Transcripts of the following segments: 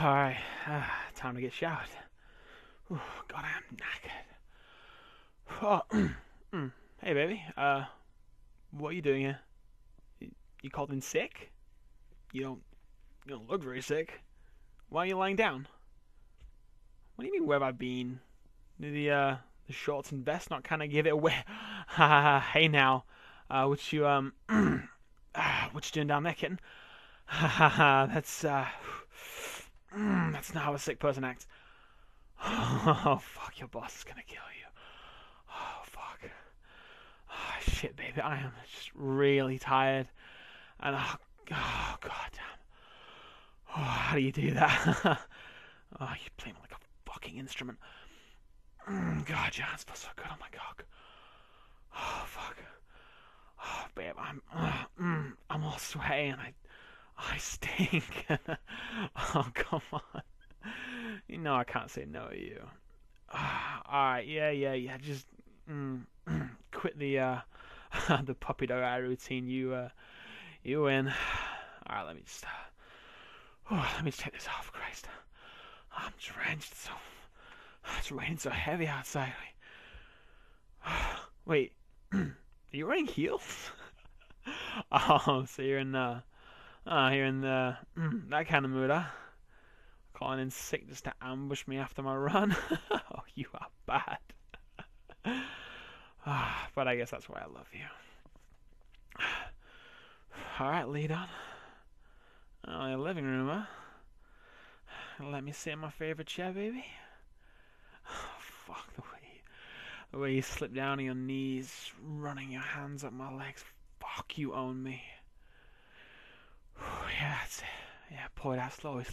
Alright, time to get showered. Whew, God, I am knackered. Hey, baby. What are you doing here? You called in sick? You don't. You don't look very sick. Why are you lying down? What do you mean? Where have I been? The shorts and vest not kind of give it away. Hey now, what you what you doing down there, kitten? That's not how a sick person acts. Oh fuck, your boss is gonna kill you. Oh fuck. Oh, shit, baby, I am just really tired. And oh god damn. Oh, how do you do that? Oh, you play me like a fucking instrument. God, your hands feel so good on my cock. Oh fuck. Oh babe, I'm all sweaty and I stink. Oh come on. You know I can't say no to you. Alright, yeah. Just quit the the puppy dog eye routine. You win. Alright, let me just take this off. Christ, I'm drenched. It's raining so heavy outside. Wait, are you wearing heels? Oh, so you're in the that kind of mood, huh? Calling in sick just to ambush me after my run. Oh, you are bad. But I guess that's why I love you. Alright, lead on. Oh, the living room, huh? Let me sit in my favorite chair, baby. Oh, fuck, the way you slip down on your knees, running your hands up my legs. Fuck, you own me. Yeah, that's it. Yeah, pull it out slowly.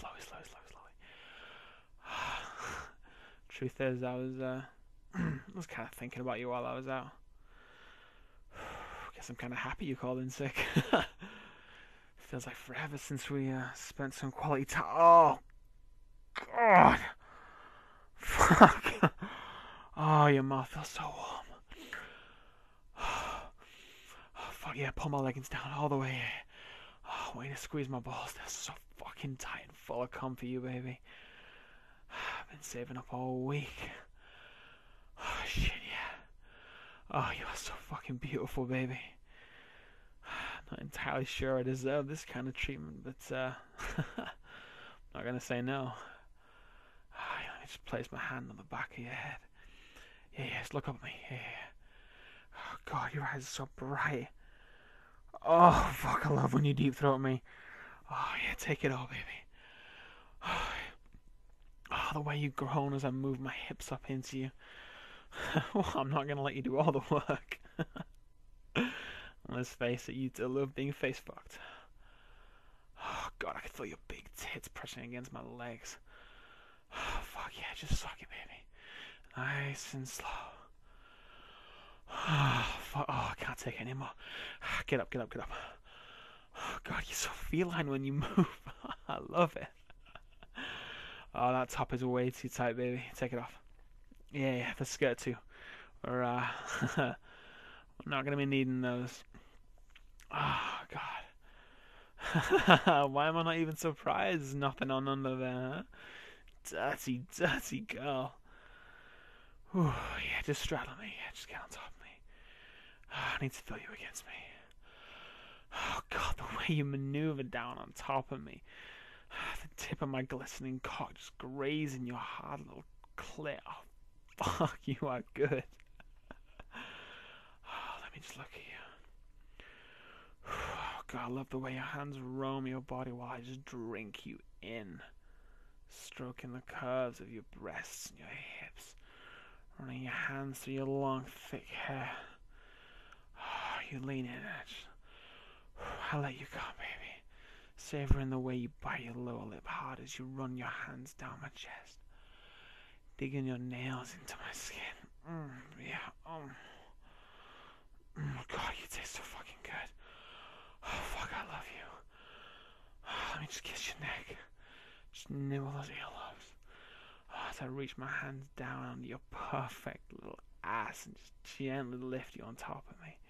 Truth is, I was kind of thinking about you while I was out. Guess I'm kind of happy you called in sick. Feels like forever since we spent some quality time. Oh, God. Fuck. Oh, your mouth feels so warm. Oh, fuck yeah, pull my leggings down all the way. Oh, way to squeeze my balls. They're so fucking tight and full of cum for you, baby. I've been saving up all week. Oh, shit, yeah. Oh, you are so fucking beautiful, baby. Not entirely sure I deserve this kind of treatment, but not gonna say no. Let me just place my hand on the back of your head. Yeah, just look up at me. Yeah. Oh God, your eyes are so bright. Oh fuck, I love when you deep throat me. Oh yeah, take it all, baby. Oh, the way you groan as I move my hips up into you. Well, I'm not gonna let you do all the work. Let's face it, you do love being face fucked. Oh God, I can feel your big tits pressing against my legs. Oh, fuck yeah, just suck it, baby. Nice and slow. Oh, fuck. Oh, I can't take it anymore. Get up. Oh God, you're so feline when you move. I love it. Oh, that top is way too tight, baby. Take it off. Yeah, the skirt too. We're we're not gonna be needing those. Oh God. Why am I not even surprised? There's nothing on under there. Huh? Dirty girl. Whew, yeah, just straddle me. Yeah, just get on top of me. Oh, I need to feel you against me. Oh God, the way you maneuver down on top of me. The tip of my glistening cock just grazing your hard little clit. Oh, fuck, you are good. Oh, let me just look at you. Oh, God, I love the way your hands roam your body while I just drink you in. Stroking the curves of your breasts and your hips. Running your hands through your long, thick hair. Oh, you lean in and I let you go, baby. Savoring the way you bite your lower lip hard as you run your hands down my chest. Digging your nails into my skin. God, you taste so fucking good. Oh, fuck, I love you. Oh, let me just kiss your neck. Just nibble those earlobes. Oh, as I reach my hands down onto your perfect little ass and just gently lift you on top of me.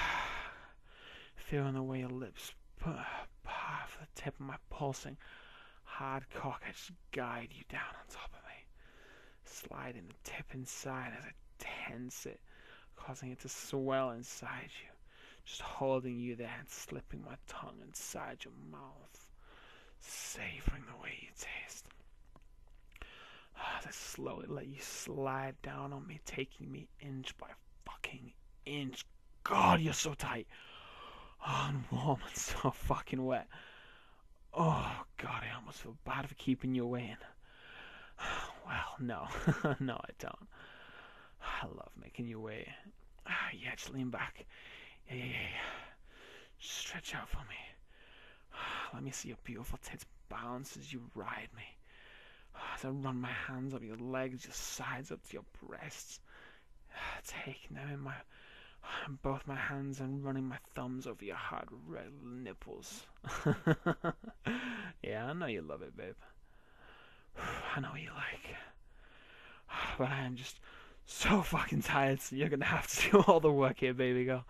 Feeling the way your lips pass the tip of my pulsing, hard cock, I just guide you down on top of me, sliding the tip inside as I tense it, causing it to swell inside you, just holding you there and slipping my tongue inside your mouth, savoring the way you taste. As I slowly let you slide down on me, taking me inch by fucking inch. God, you're so tight. Oh, and warm and so fucking wet. Oh, God, I almost feel bad for keeping you waiting. Well, no. No, I don't. I love making you wait. Yeah, just lean back. Yeah. Just stretch out for me. Let me see your beautiful tits bounce as you ride me. As I run my hands up your legs, your sides up to your breasts. Taking them in both my hands and running my thumbs over your hard red nipples. Yeah, I know you love it, babe. I know what you like. But I am just so fucking tired, so you're gonna have to do all the work here, baby girl.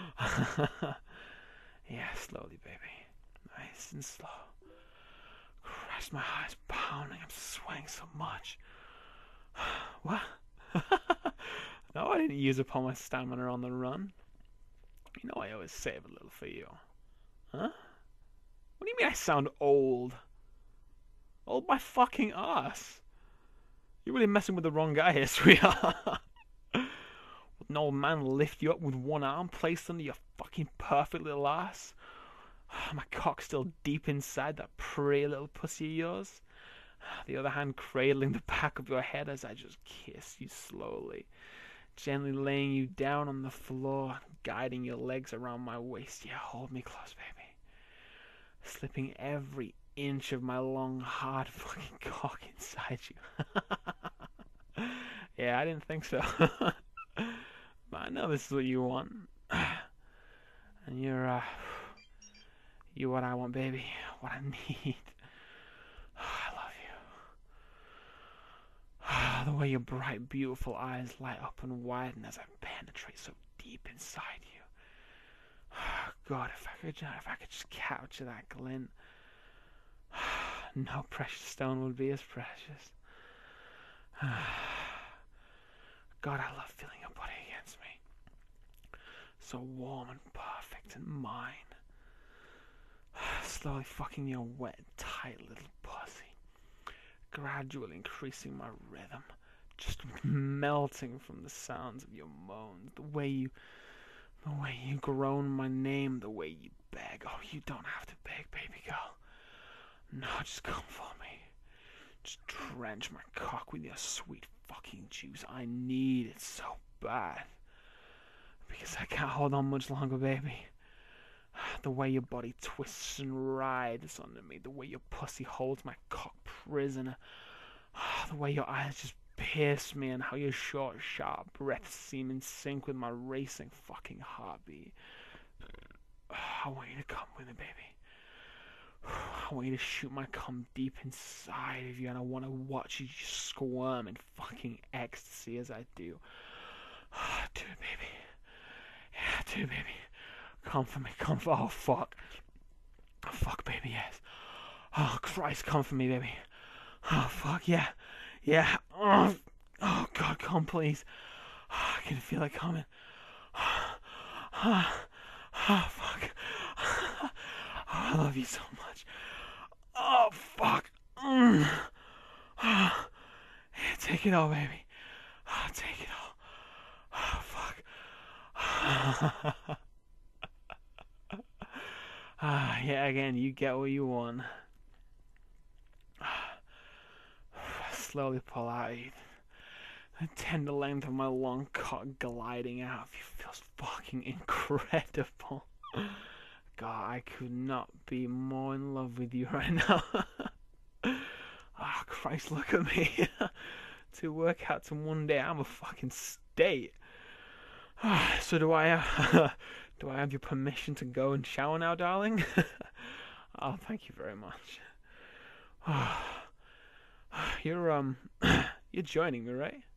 Yeah, slowly, baby. Nice and slow. Christ, my heart's pounding. I'm sweating so much. What? No, I didn't use up all my stamina on the run. You know I always save a little for you. Huh? What do you mean I sound old? Old my fucking ass. You're really messing with the wrong guy here, sweetheart. Would an old man lift you up with one arm placed under your fucking perfect little ass? My cock's still deep inside that pretty little pussy of yours. The other hand cradling the back of your head as I just kiss you slowly, gently laying you down on the floor, guiding your legs around my waist. Yeah, hold me close, baby. Slipping every inch of my long, hard fucking cock inside you. Yeah, I didn't think so. But I know this is what you want. And you're what I want, baby. What I need. I love you. The way your bright, beautiful eyes light up and widen as I penetrate so deep inside you. God, if I could just capture that glint, no precious stone would be as precious. God, I love feeling your body against me. So warm and perfect and mine. Slowly fucking your wet, tight little pussy. Gradually increasing my rhythm. Just melting from the sounds of your moans. The way you groan my name. The way you beg. Oh, you don't have to beg, baby girl. No, just come for me. Just drench my cock with your sweet fucking juice. I need it so bad. Because I can't hold on much longer, baby. The way your body twists and writhes under me. The way your pussy holds my cock prisoner. The way your eyes just pierce me and how your short, sharp breaths seem in sync with my racing fucking heartbeat. I want you to come with me, baby. I want you to shoot my cum deep inside of you, and I want to watch you just squirm in fucking ecstasy as I do. Do it, baby. Yeah, do it, baby. Come for me, come for... Oh, fuck. Oh, fuck, baby, yes. Oh, Christ, come for me, baby. Oh, fuck, yeah. Yeah. Oh, God, come, please. I can feel it coming. Oh, fuck. I love you so much. Oh, fuck. Yeah, take it all, baby. Take it all. Oh, fuck. Yeah, again, you get what you want. Slowly pull out. The tender length of my long cock gliding out of you feels fucking incredible. God, I could not be more in love with you right now. Oh, Christ, look at me. To work out to one day I'm a fucking state. So do I have your permission to go and shower now, darling? Oh, thank you very much. You're joining me, right?